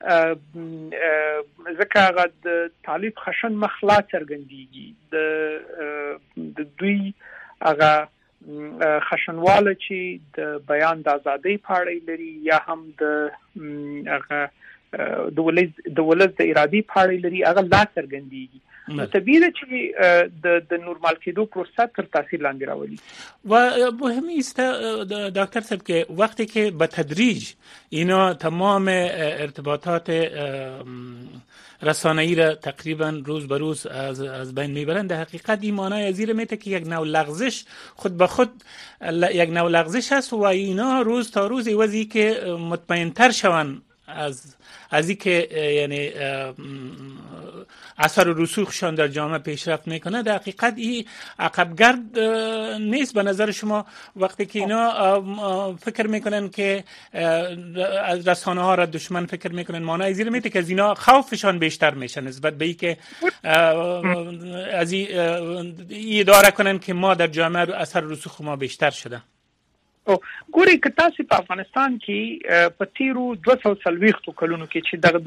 ځکه هغه د طالب خشن مخلا څرګندېږي د دوی هغه خشنواله چې د بیان د ازادۍ په اړه لري یا هم د هغه د ولز د ارادي په اړه لري هغه لا څرګندېږي. طبیعي ده چې د نورمال کېدو پروسه تر تاثیر لاندې راولي. و مهمی است دکتر صاحب که وقتی که به تدریج اینا تمام ارتباطات رسانه‌ای را تقریبا روز به روز از بین میبرند، در حقیقت این معنای از این میته که یک نوع لغزش خود به خود یک نوع لغزش است و اینا روز تا روز ایوازی که مطمئن‌تر شوند از این که یعنی اثر و رسوخشان در جامعه پیشرفت میکنه. در حقیقت این عقبگرد نیست به نظر شما وقتی که اینا فکر میکنن که از رسانه ها را دشمن فکر میکنن؟ معنی زیر میته که از اینا خوفشان بیشتر میشه نسبت به این که از این ادعا کنن که ما در جامعه اثر و رسوخ ما بیشتر شده. ګوري که تاسو په افغانستان کې په تیرو 240 کلونو کې چې دغه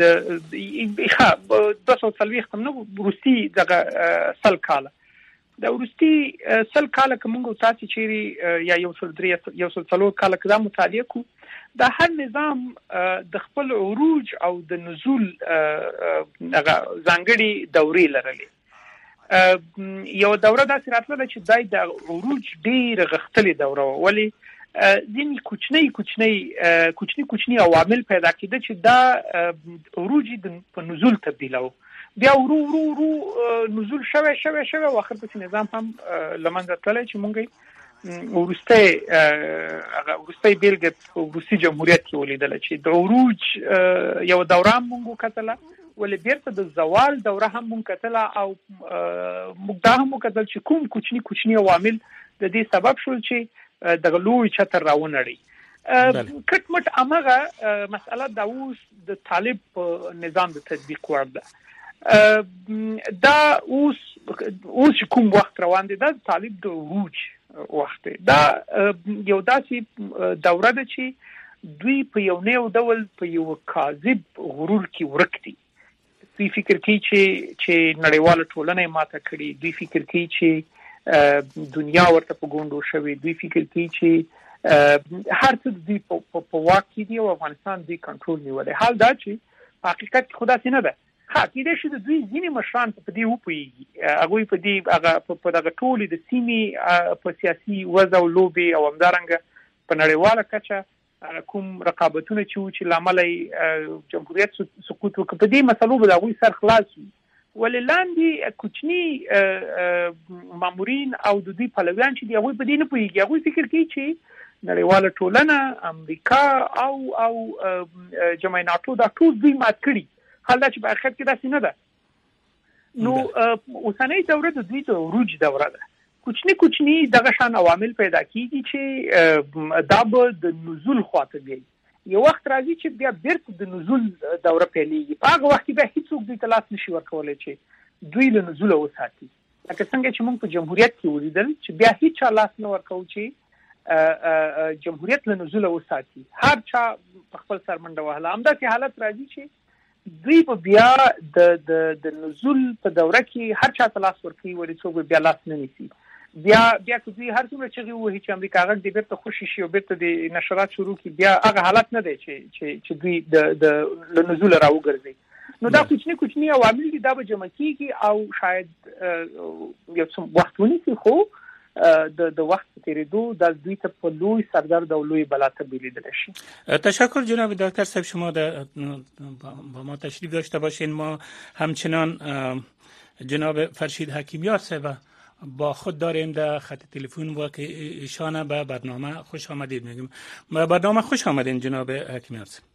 240 نو روسي دغه سل کاله د روسي سل کاله کومه تاسو چیرې یا یو څلور کاله کې دا مطالعه کو د هر نظام د خپل عروج او د نزول دغه ځانګړي دورې لرلې. یو دوره داسې راتله چې دای د عروج ډېر غښتلې دوره ولی ځینې کوچني عوامل پیدا کېده چې دا عروج په نزول تبدیلو، بیا ورو نزول شوه و آخر پس نظام هم لمنځه تللی چې مونږ وروستی بیلګه په روسي جمهوریت کې ولیدله چې د عروج یو دوره هم مونږ کتله ولې بیرته د زوال دوره هم مونږ کتله او موږ دا هم وکتل چې کوم کوچني عوامل د دې سبب شول چې دغه لوی چتر راونړي. کټ مټ امغه مسأله د اوس د طالب نظام د تطبیق وړ ده. دا اوس کوم وخت روان دي، دا طالب د عروج وخت دا یو داسې دوره ده چې دوی په یو نه ډول په یو کاذب غرور کې ورک دي. دوی فکر کوي چې نړیواله ټولنه ماته کړي، دوی فکر کوي چې دنیا ورته په ګوندو شوی، دوی فکر کوي چې هر څه دوی په واک کې دي او افغانستان دوی کنټرول نیولې. حال دا چې په حقیقت کې خدا سينه ده. کېدای شي د دوی ځینې مشران په دې وپوهېږي، هغوی په دې په دغه ټولې د سیمې په سیاسي وضع او لوبې او همدارنګه په نړیواله کچه کوم رقابتونه چې و چې لامل جمهوریت سقوط وکړ، په دې مسلو به د هغوی سر خلاص وي. ولې لاندې کوچني مامورین او د دوی پلویان چې دي هغوی په دې نه پوهېږي. هغوی فکر کوي چې نړیواله ټولنه، امریکا او جمعیت ناټو دا ټول دوی مات کړي. حال دا چې په حقیقت کې داسې نه ده. نو اوسنۍ دوره د دوی د عروج دوره ده. کوچني دغه شان عوامل پیدا کیږي چې دا به د نزول خواته بیایي. یو وخت راځي چې بیا بیرته د نزول دوره پیلېږي. په هغه وخت کې بیا هیڅوک دوی ته لاس نشي ورکولی چې دوی له نزوله وساتي. لکه څنګه چې موږ په جمهوریت کې ولیدل چې بیا هیڅ چا لاس نه ورکوو چې جمهوریت له نزوله وساتي. هر چا په خپل سر منډه وهله. همداسې حالت راځي چې دوی په بیا د نزول په دوره کې هر چا ته لاس ورکوي، ولې څوک بیا لاس نه نیسي. بیا که دوی هر څومره چغې ووهي چې امریکا غږ دې بیرته خوشي شي او بیرته د نشرات شروع کړي، بیا هغه حالت نه دی چې دوی له نزوله راوګرځي. نو دا کوچني عوامل دي، دا به جمع کېږي او شاید یو څه وخت ونیسي، خو د وقت تیریدو د دوی ته په لوی سردرد او لوی بلا تبدیلیدل شي. تشکر جناب دکتر صاحب، شما با ما تشریف داشته باشین. ما همچنان جناب فرشید حکیمیار صاحب با خود داریم در خط تلفن و که ایشان به برنامه خوش آمدید میگیم. به برنامه خوش آمدین جناب حکیمیار صاحب.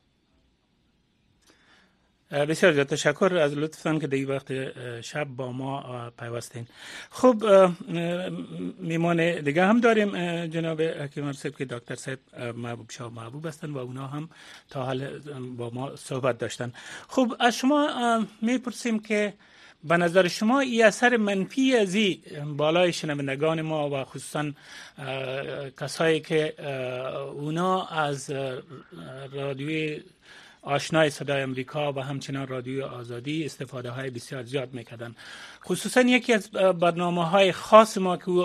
بسیار زیاد تشکر از لطفتان که در این وقت شب با ما پیوستین. خب میمان دیگه هم داریم جناب حکیمیار صاحب که دکتر صاحب محبوب شاه محبوب هستن و اونا هم تا حال با ما صحبت داشتن. خب از شما میپرسیم که به نظر شما این اثر منفی از این بالای شنوندگان ما و خصوصا کسایی که اونا از رادیوی آشنای صدای امریکا و همچنان رادیوی آزادی استفاده های بسیار زیاد میکردن. خصوصا یکی از برنامه های خاص ما که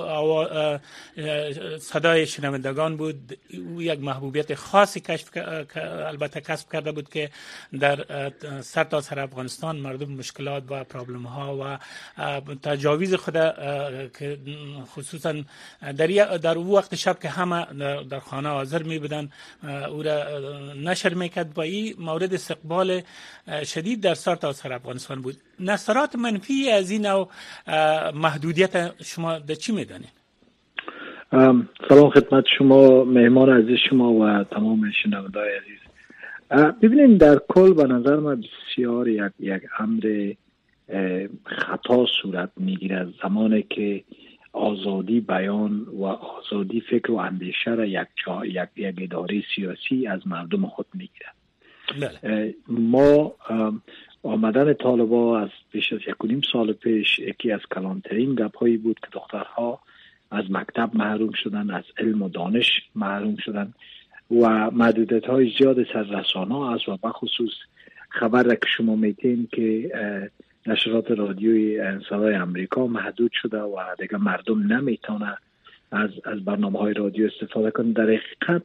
صدای شنوندگان بود، او یک محبوبیت خاصی البته کسب کرده بود که در سرتاسر افغانستان مردم مشکلات و پرابلم ها و تجاویز خود که خصوصا در او وقت شب که همه در خانه حاضر می بودن او را نشر میکرد و این مورد استقبال شدید در سرتاسر افغانستان بود. نظرات منفی از این نوع محدودیت شما در چی میدانید؟ سلام خدمت شما، مهمان عزیز شما و تمام شنونده‌های عزیز. ببینید در کل به نظر من بسیار یک امر خطا صورت میگیره زمانی که آزادی بیان و آزادی فکر و اندیشه را یک اداره سیاسی از مردم خود میگیره. ما آمدن طالبان از بیش از 1.5 سال پیش یکی از کلانترین گپ‌هایی بود که دخترها از مکتب محروم شدن، از علم و دانش محروم شدن و محدودیت‌های زیاد سر رسانه‌ها است و بخصوص خبر را که شما میتین که نشرات رادیوی صدای امریکا محدود شده و دیگه مردم نمیتونه از برنامه‌های رادیو استفاده کنه. در حقیقت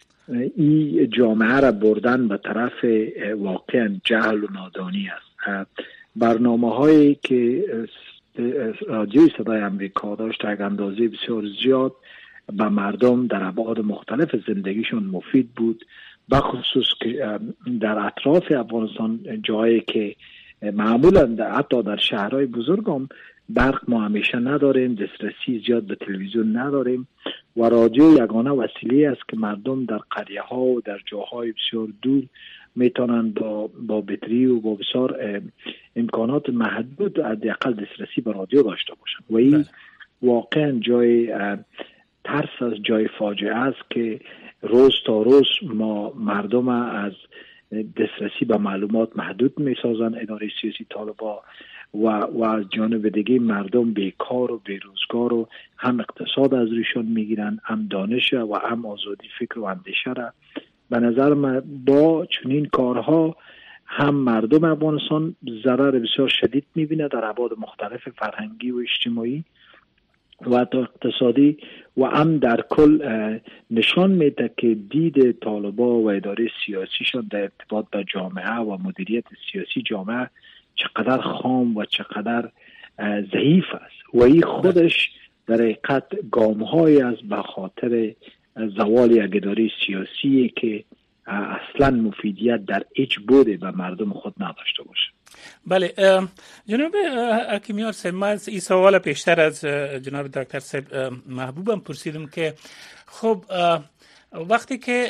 این جامعه را بردن به طرف واقعا جهل و نادانی است. برنامه‌هایی که رادیوی صدای امریکا داشت یک اندازه بسیار زیاد به مردم در ابعاد مختلف زندگیشون مفید بود، بخصوص که در اطراف افغانستان جایی که معمولا حتی در شهرهای بزرگ هم برق ما همیشه نداریم، دسترسی زیاد به تلویزیون نداریم و رادیو یگانه وسیله است که مردم در قریه ها و در جاهای بسیار دور میتونن با بطری و با بسیار امکانات محدود حداقل دسترسی به رادیو داشته باشن و این واقعا جای ترس از جای فاجعه است که روز تا روز ما مردم از دسترسی به معلومات محدود میسازن اداره سیاسی طالبان و از جانب دیگه مردم بیکار و بیروزگار و هم اقتصاد از روشون میگیرن، هم دانش و هم آزادی فکر و اندیشه را. به نظر من با چنین کارها هم مردم افغانستان ضرر بسیار شدید میبینه در ابعاد مختلف فرهنگی و اجتماعی و اقتصادی و هم در کل نشان میده که دید طالبان و اداره سیاسیشون در ارتباط به جامعه و مدیریت سیاسی جامعه چقدر خام و چقدر ضعیف است و این خودش در حقیقت گام‌های است به خاطر زوال یک اداره سیاسی که اصلا مفیدیت در هیچ بوده به مردم خود نداشته باشه. بله جناب حکیمیار صاحب، من این سوال پیشتر از جناب دکتر صاحب محبوبم پرسیدم که خب وقتی که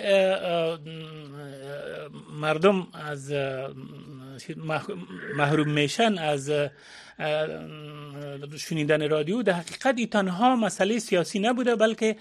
مردم از محروم میشن از شنیدن رادیو، در حقیقت این تنها مسئله سیاسی نبوده بلکه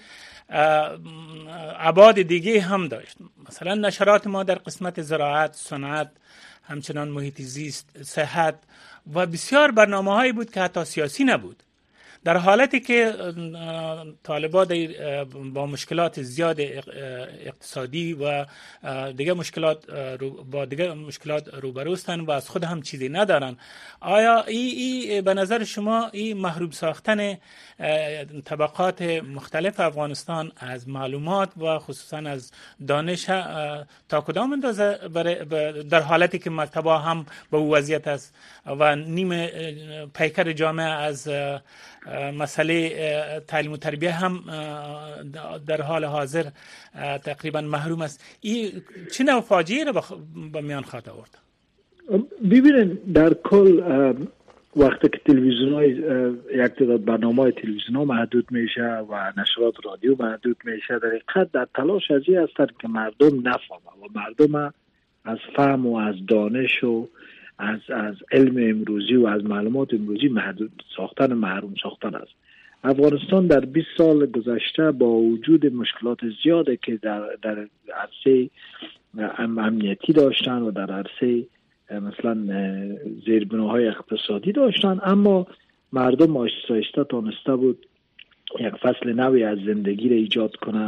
ابعاد دیگه هم داشت. مثلا نشرات ما در قسمت زراعت، صنعت، همچنان محیط زیست، صحت و بسیار برنامه‌هایی بود که حتی سیاسی نبود. در حالتی که طالبان با مشکلات زیاد اقتصادی و دیگه مشکلات روبرو هستند و از خود هم چیزی ندارن، آیا ای به نظر شما این محروم ساختن طبقات مختلف افغانستان از معلومات و خصوصا از دانش تا کدام اندازه در حالتی که مکتب‌ها هم به وضعیت است و نیم پیکر جامعه از مسئله تعلیم و تربیه هم در حال حاضر تقریبا محروم است، این چه نوع فاجعه را به میان خواهد آورد؟ ببینید در کل وقتی که تلویزیون‌های یک تعداد برنامه‌های تلویزیون‌ها محدود میشه و نشرات رادیو محدود میشه، در حقیقت در تلاش از این هستند که مردم نفهمه و مردم از فهم و از دانش و از علم امروزی و از معلومات امروزی محدود ساختن، محروم ساختن است. افغانستان در 20 سال گذشته با وجود مشکلات زیاده که در عرصه امنیتی داشتن و در عرصه مثلا زیربناهای اقتصادی داشتن، اما مردم آهسته آهسته تانسته بود یک فصل نوی از زندگی را ایجاد کنه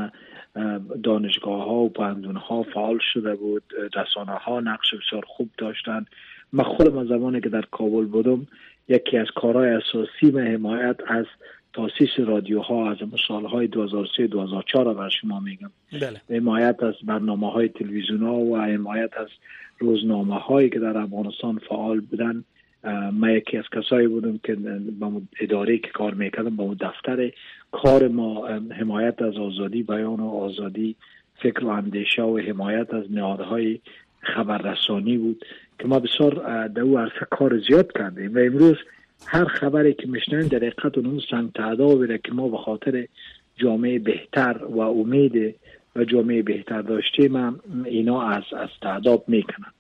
دانشگاه ها و پوهنتون ها فعال شده بود، رسانه ها نقش بسیار خوب داشتند. من خودم زمانی که در کابل بودم یکی از کارهای اساسی من حمایت از تاسیس رادیوها از سالهای 2003-2004 را بر شما میگم. بله. حمایت از برنامه‌های تلویزیون‌ها و حمایت از روزنامه‌هایی که در افغانستان فعال بودن. من یکی از کسایی بودم که با اداره که کار میکردم، با دفتر کار ما حمایت از آزادی بیان و آزادی فکر و اندیشه و حمایت از نهادهای خبررسانی بود که ما بسیار در او عرصه کار زیاد کردیم و امروز هر خبری که میشنن در حقیقت اون سنگ تعدا بوده که ما به خاطر جامعه بهتر و امید و جامعه بهتر داشتیم اینا از تعداد میکنن.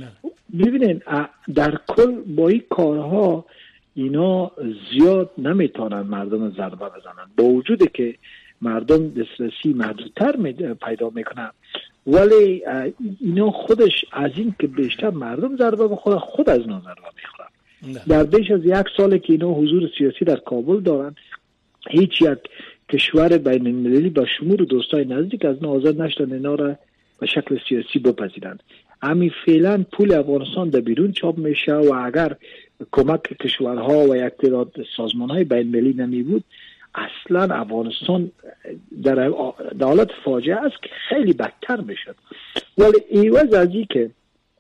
ببینین در کل با این کارها اینا زیاد نمیتونن مردم ضربه بزنن، با وجودی که مردم دسترسی محدودتر پیدا میکنن، ولی اینا خودش از این که بیشتر مردم ضربه بخوره خود از اینا ضربه میخورن. در بیش از 1 ساله که اینا حضور سیاسی در کابل دارن، هیچ یک کشور بین المللی با شمول دوستای نزدیک از اینا آزاد نشدن اینا را به شکل سیاسی بپذیرند. همین فعلا پول افغانستان در بیرون چاپ میشه و اگر کمک کشورها و یک تعداد سازمانهای بین المللی نمی بود اصلا افغانستان در حالت فاجعه است که خیلی بدتر میشد. ولی ایواز از این که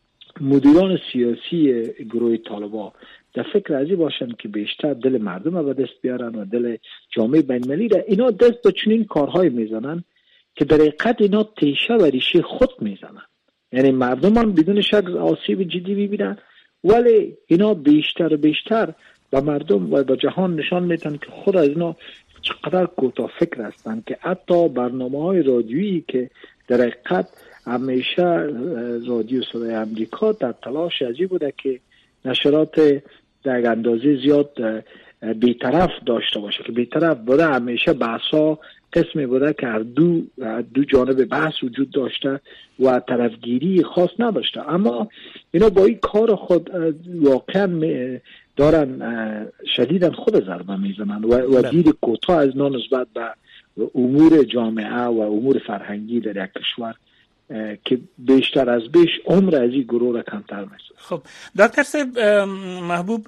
مدیران سیاسی گروه طالبان در فکر ازی باشن که بیشتر دل مردم رو به دست بیارن و دل جامعه بین المللی را، اینا دست به چنین کارهای میزنن که در حقیقت اینا تیشه و ریشه خود میزنن. یعنی مردم هم بدون شک آسیب جدی میبینن، ولی اینا بیشتر و بیشتر به مردم و به جهان نشان میدن که خود از اینا چقدر کوتاه فکر هستن که حتی برنامه‌های رادیویی که در حقیقت همیشه رادیو صدای امریکا در تلاش ازی بوده که نشرات در اندازه زیاد بی‌طرف داشته باشه، که بی‌طرف بوده، همیشه بحثا قسمی بوده که هر دو جانب بحث وجود داشته و طرفگیری خاص نداشته. اما اینا با این کار خود واقعا دارن شدیداً خود ضربه میزنن و دید کوتاه از اینا نسبت به امور جامعه و امور فرهنگی در یک کشور که بیشتر از بیش عمر از این گروه را کمتر میشه. خب دکتر صاحب محبوب،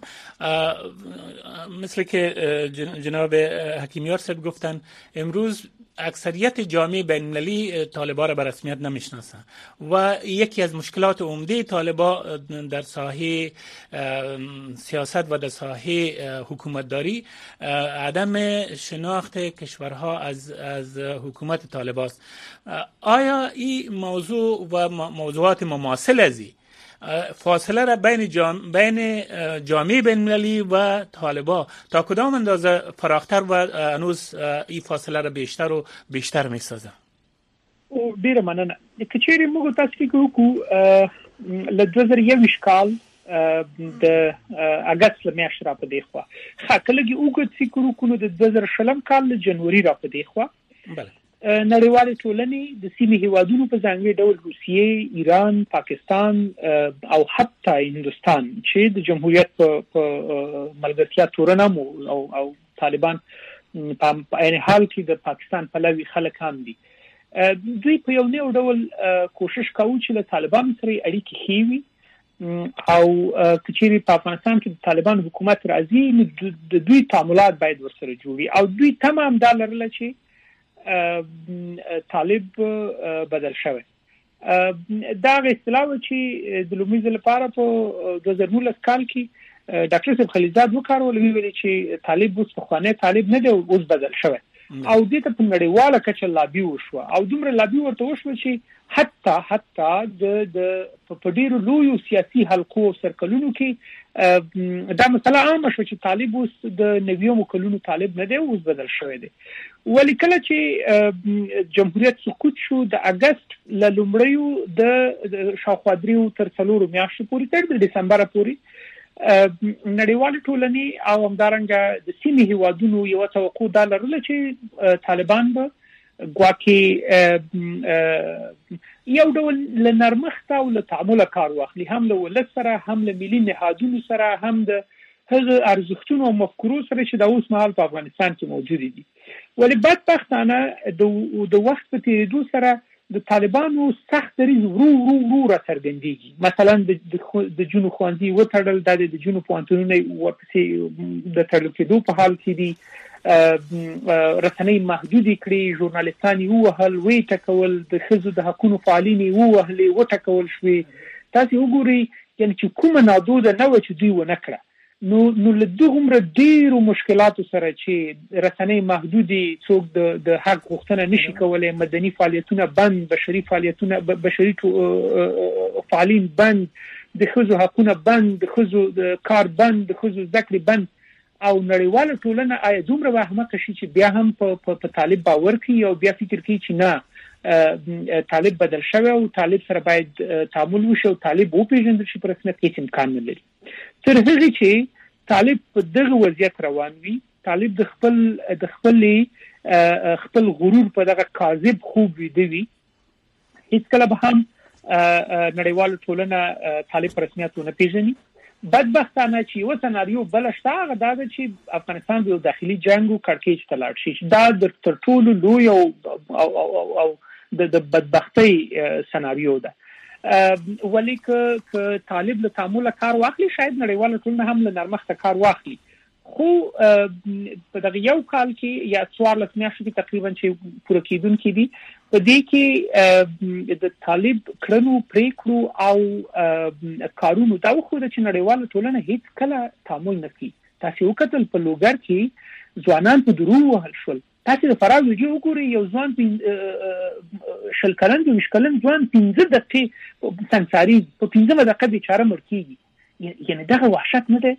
مثل که جناب حکیمیار صاحب گفتن، امروز اکثریت جامعه بین المللی طالبان را به رسمیت نمیشناسن و یکی از مشکلات عمده طالبان در ساحه سیاست و در ساحه حکومتداری عدم شناخت کشورها از حکومت طالبان است. آیا این موضوع و موضوعات مماثل ازی فاصله را بین جامعه بین المللی و طالبان تا کدام اندازه فراختر و هنوز این فاصله را بیشتر و بیشتر می سازه؟ ډیره مننه. که چیرې موږ تاسو فکر وکړو له 2021 کال د اگست له میاشتې را په دې خوا خاطرګي وګت فکر وکړو د 2020 کال له جنوري را په دې خوا بله نړیوالې ټولنې د سیمې هیوادونو په ځانګړي ډول روسیې، ایران، پاکستان او حتی هندوستان چې د جمهوریت په ملګرتیا تورنم او طالبان په عین حال کې د پاکستان پلوي خلک هم دي، دوی په یو نوع ډول کوشش کوي چې له طالبان سره اړیکې ښې وي او کچېرې په افغانستان کې د طالبان حکومت راځي د دوی تعاملات باید ورسره جوړي او دوی تمام دا لرله چې طالب بدل شوی. دا اصطلاح چې د لومړي ځل لپاره په 2019 کال کې ډاکټر صاحب خلیزاد وکړول، ویل چې طالب اوس پخوانی طالب نه دی، اوس بدل شوی او دې ته په نړیواله کچه لابي وشو او دومره لابي ورته وشو چې حتی د په ډیرو لویو سیاسي حلقو او سرکلونو کې دا مسله عامه شو چې طالب اوس د 90 کلونو طالب نه دی، اوس بدل شوی دی. ولی کله چې جمهوریت سقوط شو د اگست له لومړیو د شاوخوا 3 تر 4 میاشتو پورې تر د دسمبر پورې نړیوال ټولنې او همدارنګه د سیمې هیوادونو یو توقع دا لرله چې طالبان به ګواکې یو ډول له نرمښت او له تعامله کار واخلي، هم له ولس سره، هم له ملي نهادونو سره، هم د هغه ارزښتونو او مفکورو سره چې د اوس مهال په افغانستان کې موجود دي. ولې بدبختانه د وخت په تیریدو سره د طالبانو سخت دریځ ورو را څرګندېږي. مثلا د جنو خوندي وتړل، د جنو پوهنتونونه ورپسې د تړل کېدو په حال کې دي، رسنۍ محدودې کړې، ژورنالیستان یې ووهل، ویې ټکول، د ښځو د حقونو فعالین یې ووهلې، وټکول شوې. تاسې وګورئ یعنې چې کومه نادوده نه وه چې دوی ونه کړه. نو له دغومره ډېرو مشکلاتو سره چې رسنۍ محدودې، څوک د حق غوښتنه نشي کولی، مدني فعالیتونه بند، بشري فعالین بند، د ښځو حقونه بند، د ښځو کار بند، د ښځو زده کړې بند، او نړیواله ټولنه آیا دومره احمقه شي چې بیا هم په طالب باور کوي او بیا فکر کوي چې نه طالب بدل شوی او طالب سره باید تعامل وشي او طالب وپېژندل شي، په رسمیت هیڅ امکان نه لري. تر هغې چې طالب په دغه وضعیت روان وي، طالب د خپل غرور په دغه کاذب خوب ویده وي، هیڅکله به هم نړیواله ټولنه طالب په رسمیت ونه پېژني. بدبختانه چې یو سناریو بل شته، هغه دا ده چې افغانستان د داخلي جنگ او کړکېچ ته لاړ شي. دا د تر ټولو لوی او د بدبختۍ سناریو ده. ولی که طالب له تعامله کار واخلي، شاید نړیواله ټولنه هم له نرمښته کار واخلي. خو په دغه یو کال کې یا 14 میاشتو کې تقریبا چې پوره کېدونکي دي، په دې کې د طالب کړنو، پریکړو او کارونو دا وښوده چې نړیواله ټولنه هیڅ کله تعامل نه کوي. تاسې وکتل په لوګر کې ځوانان په درو وهل شول. تاسې د فراه ویډیو وګورئ، یو ځوان 20 کلن 20 کلن ځوان 15 دقیقې سنګساري په 15 دقیقه بیچاره مړ کېږي. یعنې دغه وحشت نه دی؟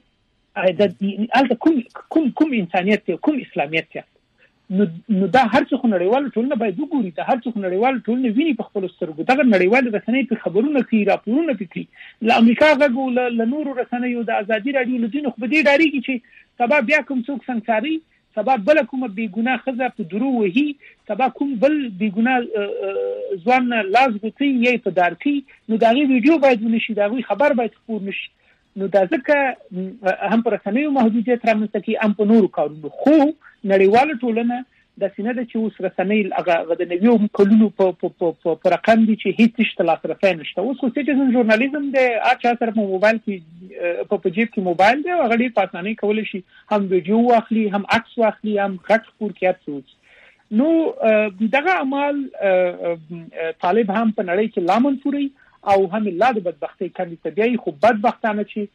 هلته کوم انسانیت دی، کوم اسلامیت دی؟ نو دا هر څه خو نړیواله ټولنه باید وګوري، دا هر څه خو نړیواله ټولنه ویني په خپلو سترګو. دغه نړیواله رسنۍ پرې خبرونه کوي، راپورونه پرې کوي، له امریکا غږ او له نورو رسنیو، د ازادي راډیو له دوی نه خو په دې ډارېږي چې سبا بیا کوم څوک سنګساري، سبا بله کومه بېګناه ښځه په درو وهي، سبا کوم بل بېګناه ځوان نه لاس ګوتوي یا یې په دار کوي، نو د هغې ویډیو باید ونه شي، د هغوی خبر باید خپور نه شي. نو دا ځکه هم په رسنیو محدودیت رامنځته کوي، هم په نورو کارونو. خو نړیواله ټولنه داسې نه ده چې اوس رسنۍ هغه د 90 کلونو په رقم دي چې هیڅ نشته، لاسرسی نشته. اوس خو سټیزن ژورنالیزم دی، هر چا سره په موبایل کې په جیب کې موبایل دی او هغه ډېر په اسانۍ کولی شي هم ویډیو واخلي، هم عکس واخلي، هم غږ خپور کړي، هر څه وکړي. نو دغه اعمال طالب هم په نړۍ کې لا منفوري او هم لا د بدبختۍ کندې ته بیایي. خو بدبختانه چې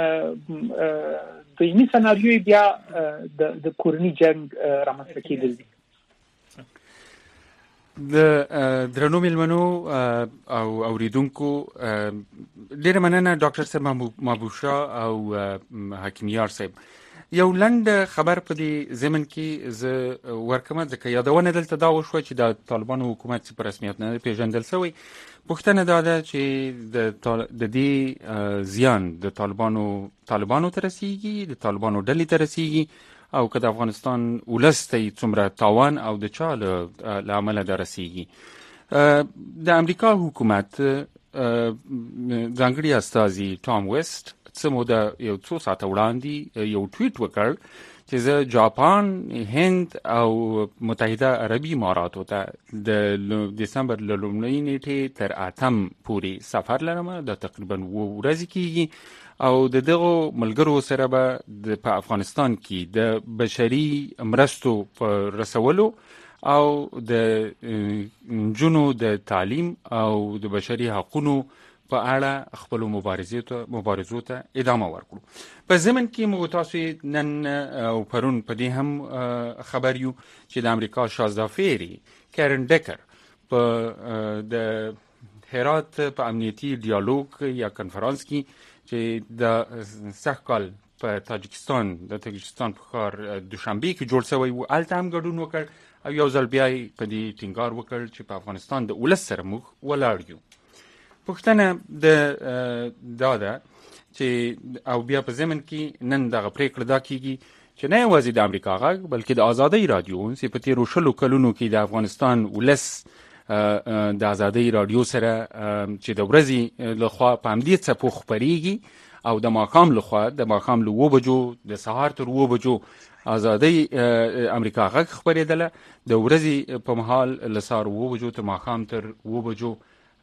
دویمي سناریو بیا د کورني جنگ رامنځته کېدل دي. د درنو مېلمنو او اوریدونکو ډېره مننه ډاکټر صاحب محبوب شاه او حکیم یار صاحب. یو لنډ خبر په دې ضمن کې زه ورکوم، ځکه یادونه دلته دا وشوه چې د طالبانو حکومت په رسمیت نه پیژندل شوی. پوښتنه دا ده چې د دې زیان د طالبانو ته رسیږي، د طالبانو ډلې ته رسیږي، او که د افغانستان ولس ته څومره تاوان او د چا له امله دا رسیږي. د امریکا حکومت ځانګړي استازي ټام ویسټ څه موده یو څو ساعته وړاندې یو ټویټ وکړ چې زه جاپان، هند او متحده عربي اماراتو ته د دسمبر له لومړۍ نیټې تر 8 پورې سفر لرم. دا تقریبا 2 ورځې کېږي او د دغو ملګرو سره به په افغانستان کې د بشري مرستو په رسولو او د نجونو د تعلیم او د بشري حقوقو په اړه خپل مبارزو ته ادامه ورکړو. په ضمن کې موږ تاسو نن او پرون په دې هم خبر یو چې د امریکا شازدافیری کارن ډکر په د هرات په امنیتي ډیالوګ یا کنفرانس کې چې د سحکال په تاجکستان په ښار دوشنبه کې جوړ شوی و، هلته هم ګډون وکړ او یو ځل بیا په دې ټینګار وکړ چې په افغانستان د ولس سره موږ ولاړ یو. پوښتنه دا ده چې او بیا په ضمن کې نن دغه پریکړه دا کیږي چې نه یوازې د امریکا غږ بلکې د آزادۍ رادیو چې په تیرو 20 کلونو کې د افغانستان ولس د ازادۍ رادیو سره چې د ورځې لخوا په همدې څپو خپرېږي او د ماښام لخوا د ماښام له 7 بجو د سهار تر 7 بجو ازادۍ امریکا غږ خپرېدله، د ورځې په مهال له سهار 7 بجو تر ماښام تر 7 بجو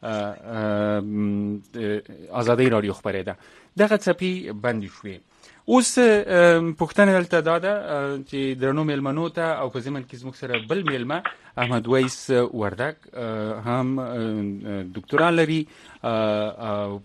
ازادۍ رادیو خپرېده. دغه څپې بندې شوې. اوس پوښتنه دلته دا ده چې درنو میلمنو ته او په ضمن کې زموږ سره بل میلمه احمد ویس وردک هم دکترا لري او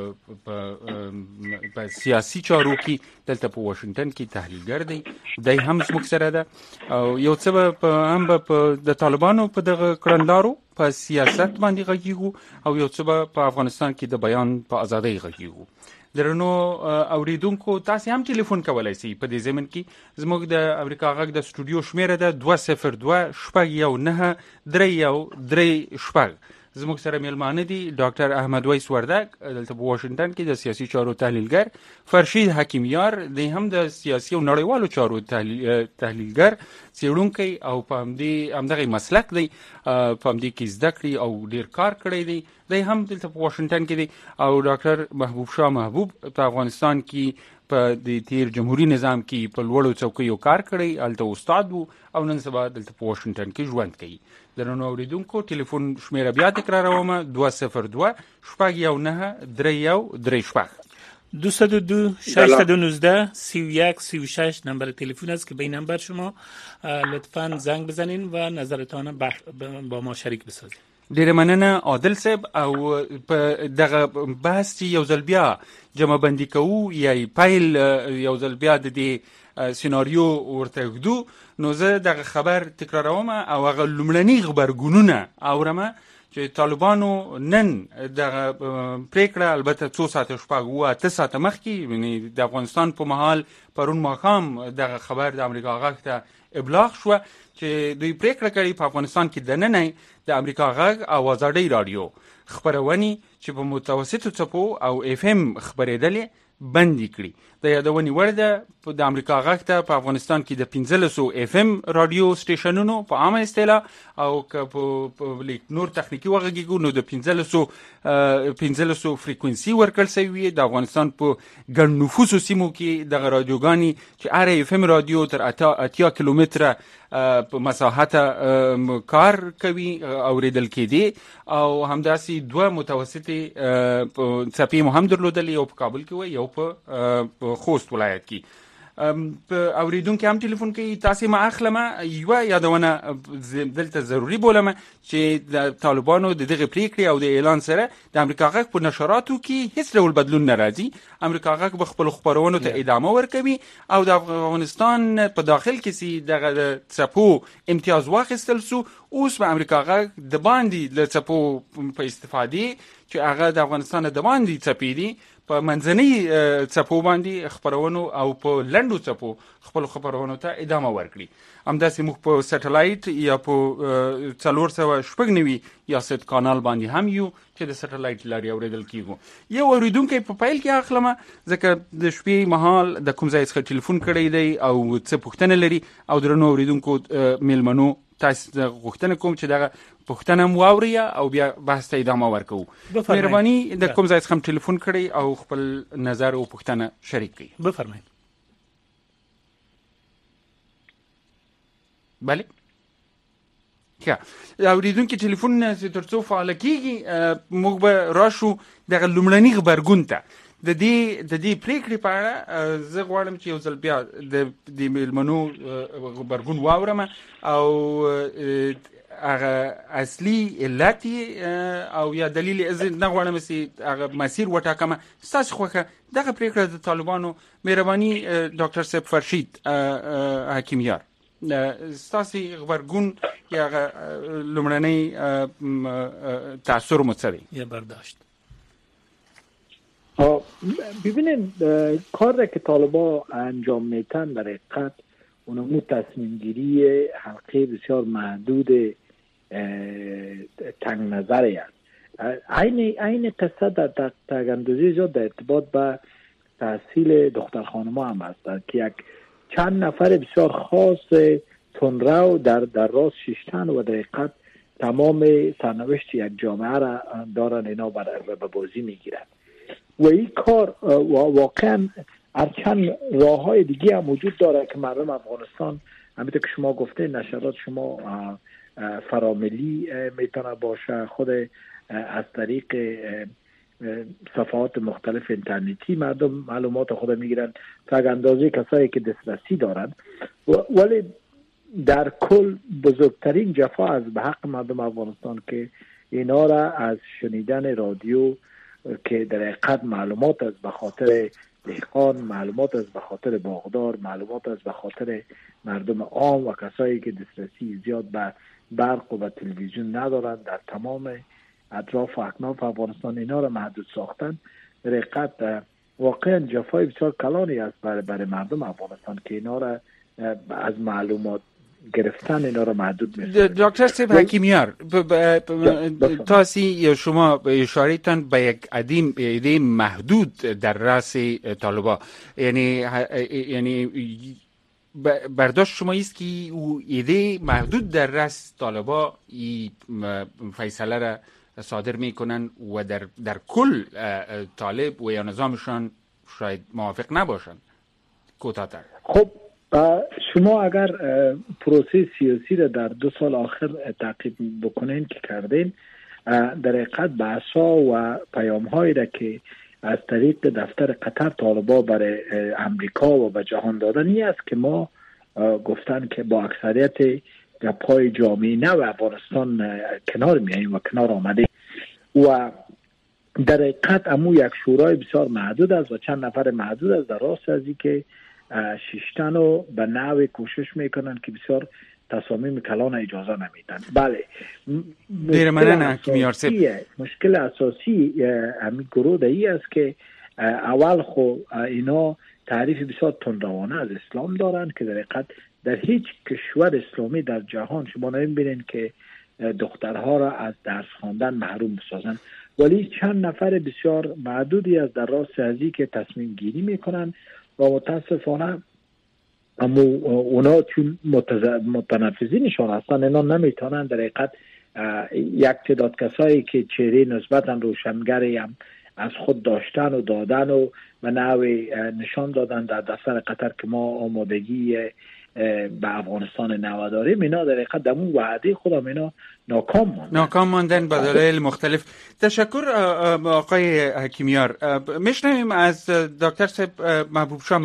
په سیاسي چارو کې دلته په واشنگټن کې تحلیلګر دی. دی هم زموږ سره ده او یو څه هم د طالبانو په دغه کړنلارو په سیاست باندې غږیږو او یو څه په افغانستان کې د بیان په ازادۍ غږیږو. درنو اوریدونکو تاسو هم ټلیفون کولای شئ. په دې ضمن کې زموږ د امریکا غږ د سټوډیو شمیره ده 202-613-3 زموږ سره میلمانه دي ډاکټر احمد ویس وردک دلته په واشنگټن کې د سیاسي چارو تحلیلګر، فرشید حکیمیار دی هم د سیاسي او نړیوالو چارو تحلیلګر څېړونکی او په همدغه مسلک دی، په همدې کې زده کړې او ډیر کار کړی دی. دی هم دلته په واشنگټن کې دی او ډاکټر محبوب شاه محبوب په افغانستان کې په د تیر جمهوریت نظام کې په لوړو څوکیو کار کړی، هلته استاد وو او نن سبا دلته په واشنگټن کې ژوند کوي. درنو اوریدونکو ټلیفون شمیره بیا تکراروم 202-619-3136 202-619-3136 نمبر تلفن است که به این نمبر شما لطفاً زنگ بزنین و نظرتان با ما شریک بسازید. ډیره مننه عادل صاحب. او په دغه بحث چې یو ځل بیا جمع بندي کوو یا پیل یو ځل بیا د دې سیناریو ورته ږدو، نو زه دغه خبر تکراروم او هغه لومړني غبرګونونه اورم چې طالبانو نن دغه پریکړه البته 2 ساعته 8 ساعته مخکې یعنی د افغانستان په محل پرون ماښام دغه خبر د امریکا غږ ته ابلاغ شو چې دوی پریکړه کړې په افغانستان کې دننه د امریکا غږ او ازادۍ رادیو خبرونې چې په متوسطو څپو او اف ام خبرېدلې بندي کړي. د یادونې وړ ده د امریکا غږ ته په افغانستان کې د 1500 اف ام رادیو سټیشنونو په عامه اصطلاح او که په نور تخنیکی وغږیږو نو د 1500 فریکوئنسي ورکړل شوی د افغانستان په ګڼ نفوسو سیمو کې دغه رادیوګانې چې ار اف ام رادیو تر 80 کیلومتره په مساحت کار کوي اوریدل کېدی او همداسې 2 متوسطې څپې مو هم درلودلې، یو په کابل کې و یو په خوست ولایت کې. اوریدونکو هم ټلیفون کوي. تاسو ما اخلمه یو یادونه دلته ضروری بولم چې د طالبانو د دغه پریکړې او د اعلان سره د امریکا غږ په نشراتو کې هیڅ ډول بدلون نه راځي. امریکا غږ به خپل خبرونو ته ادامه ورکوي او د افغانستان په داخل کې سي دغه څپو امتیاز واخیستل سو. اوس به امریکا غږ د باندې له څپو په استفادې چې هغه د افغانستان د باندې څپې دي په منځنۍ څپو باندې خبرونو او په لنډو څپو خپل خبرونو ته ادامه ورکړي. همداسې موږ په سټلایټ یا په 496 یا ست کانال باندې هم یو چې د سټلایټ لارې اوریدل کیږي. یو اوریدونکو په پیل کې اخلمه ځکه د شپې مهال د کوم ځای څخه ټلیفون کړی دی او څه پوښتنه لري او درنو اوریدونکو میلمنو تاسو غوښتنه کوم چې دغه پوښتنه مو واوري او بیا بحث ته ادامه ورکوو. مهرباني د کوم ځای څخه ټلیفون کړی او خپل نظر او پوښتنه شریک کړئ. بفرمایئ. بله ښه اوریدونکو ټلیفون ترڅو فعال کیږي موږ به راشو دغه لومړني غبرګون ته. د دې پریکړې په اړه زه غواړم چې یو ځل بیا د میلمنو غبرګون واورم او هغه اصلي علت او یا دلیل نه غواړم چې هغه مسیر وټاکم. ستاسو خوښه دغه پریکړه د طالبانو مهرباني ډاکټر صاحب فرشید حکیمیار ستاسو غبرګون یا لومړنی تاثیر مو څه دی یا برداشت؟ ببینید کار که طالبا انجام میتن در حقیقت اونمو تصمیم گیری حلقه بسیار محدود تنگ نظری است. این قصه در تاگندازی زیاد در ارتباط به تحصیل دختر خانم‌ها هم هست که یک چند نفر بسیار خاص تندرو در راست شیشتن و در حقیقت تمام سرنوشت یک جامعه را دارن اینا به بازی میگیرن و این کار واقعا هرچند راه های دیگه هم وجود داره که مردم افغانستان همینطور که شما گفته نشرات شما فراملی میتونه باشه، خود از طریق صفحات مختلف اینترنتی مردم معلومات خود میگیرن تا اندازه کسایی که دسترسی دارن، ولی در کل بزرگترین جفا از به حق مردم افغانستان که اینا را از شنیدن رادیو که در حقیقت معلومات از به خاطر دهقان، معلومات از به خاطر باغدار، معلومات از به خاطر مردم عام و کسایی که دسترسی زیاد به برق و به تلویزیون ندارن در تمام اطراف و اکناف افغانستان اینا را محدود ساختن. در حقیقت واقعا جفای بسیار کلانی است برای مردم افغانستان که اینا را از معلومات گرفتن اینا را محدود می‌سازه. دکتر صاحب حکیمیار، تاسی یا شما اشاره‌تان به یک عده محدود در رأس طالبان، یعنی برداشت شما است که او ایده محدود در رأس طالبان این فیصله را صادر میکنن و در کل طالب و یا نظامشان شاید موافق نباشند. کوتاه‌تر. خب شما اگر پروسه سیاسی را در 2 سال آخر تعقیب بکنین که کردین، در حقیقت بحث‌ها و پیام‌هایی را که از طریق دفتر قطر طالبا برای امریکا و به جهان دادن این است که ما گفتن که با اکثریت پای جامعه نه و افغانستان کنار میاییم و کنار آمده و در حقیقت امو یک شورای بسیار محدود است و چند نفر محدود است در راست از این که شیشتن رو به نوع کوشش میکنن که بسیار تصامیم کلان اجازه نمیدن. بله مشکل اساسی همین گروه دهی است که اول خو اینا تعریف بسیار تندروانه از اسلام دارن که در حقیقت در هیچ کشور اسلامی در جهان شما نمیبینین که دخترها را از درس خواندن محروم بسازن، ولی چند نفر بسیار معدودی از در راست ازی که تصمیم گیری میکنن و متاسفانه اونا چون متنفذینشان هستن اینا نمیتونن در حقیقت یک تعداد کسایی که چهره نسبتا روشنگری هم از خود داشتن و دادن و به نوعی نشان دادن در دفتر قطر که ما آمادگی به افغانستان نو داریم، اینا در حقیقت دمون وعده خودم اینا ناکام ماندن به دلایل مختلف. تشکر آقای حکیمیار. میشنویم از دکتر صاحب محبوب شاه.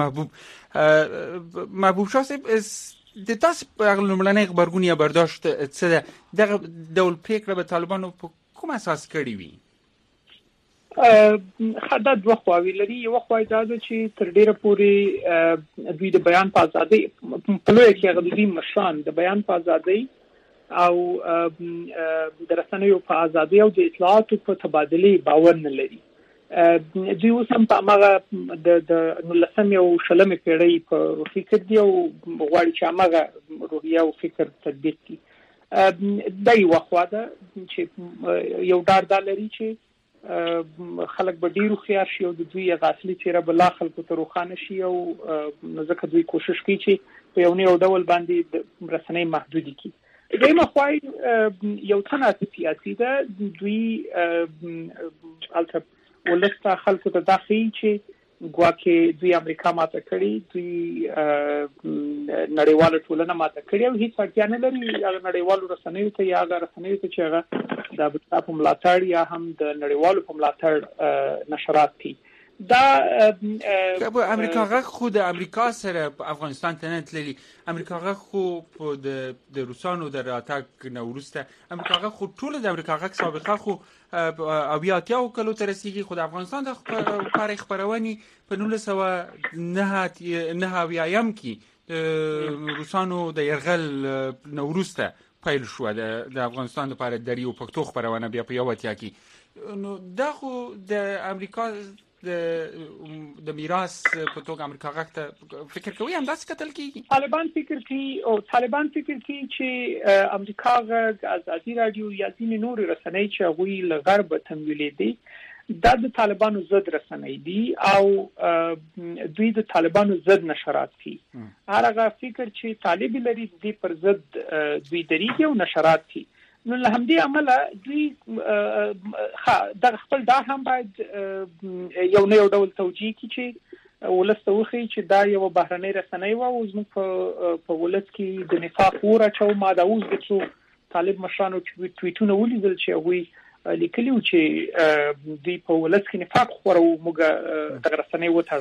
محبوب شاه صاحب د تاسو په لومړنۍ خبرګون برداشت څه ده دغه ډول پریکړه به طالبانو په کوم اساس کړې وي؟ دا دوه خواوې لري. یو خوا دا ده چې تر ډیره پورې دوی د بیان په ازادۍ په لویه کې هغه دوی مشران د بیان په ازادۍ او د رسنیو په ازادۍ او د اطلاعاتو په تبادلې باور نه لري. دوی اوس هم په هغه د 19 او 20 پیړۍ په فکر دی او غواړي چې هغه روحیه او فکر تطبیق کړي. دا یو خوا ده چې یو ډار لري چې خلک به ډیرو خيار شي او د دوی غاصلي چیرې بلا خلکو ته روخانه شي او ځکه دوی کوشش کوي چې په یو نه ډول باندې رسنۍ محدودي کړي. دغه خوای یو څنګه سیاسي ده دوی البته ولسته خلکو ته داخلي چې ګواکې دوی امریکا ماته کړی، دوی نړیواله ټولنه ماته کړی او هیڅ اړتیا نه لري هغه نړیوالو رسنیو ته یا هغه رسنیو ته چې هغه د امریکا په ملاتړ یا هم د نړیوالو په ملاتړ نشرات کوي. دا امریکا غږ خو د امریکا سره په افغانستان ته نه تللی، امریکا غږ خو د روسانو د راتګ نه وروسته امریکا غږ خو ټول د امریکا غږ سابقه خو او بیا اتیاو کلو ته رسیږي، خو د افغانستان د خبرونې په 1999 کې روسانو د يرغل نه وروسته پیل شو د افغانستان لپاره د ریو پښتو خبرونه بیا په یو اتیا کې. نو دا خو د امریکا د میراث په توګه امریکا غږ ته فکر کوي هم داسې کتل کیږي. طالبان فکر کوي چې امریکا غږ ازادي رادیو یا ځینې نور رسنۍ چې هغوی له غرب تمویلې دي دا د طالبانو ضد رسنۍ دي او دوی د طالبانو ضد نشرات کوي. هغه فکر چې طالب لري د پر ضد دوی دریږي او نشرات کوي. نو له همدې عمله دوی د خپل دا هم باید یو نه یو ډول توجیه کړي چې ولسته وخی چې دا یو بهرنۍ رسنۍ و او زموږ په ولس کې د نفاق اور اچو. ما دا اوس د څو طالب مشرانو ټویټونه ولیدل چې هغوی لیکلي و چې دوی په ولس کې نفاق خورو موږ د رسنۍ وتړل.